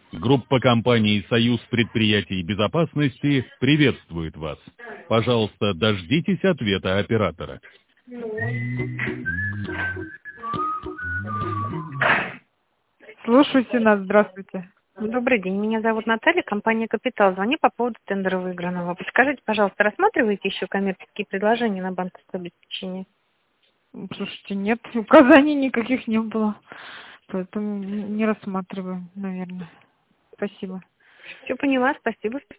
Группа компаний «Союз предприятий безопасности» приветствует вас. Пожалуйста, дождитесь ответа оператора. Слушайте нас, здравствуйте. Добрый день, меня зовут Наталья, компания «Капитал». Звоню по поводу тендера выигранного. Подскажите, пожалуйста, рассматриваете еще коммерческие предложения на банковское обеспечение? Слушайте, нет, указаний никаких не было, поэтому не рассматриваю, наверное. Спасибо. Все поняла, спасибо.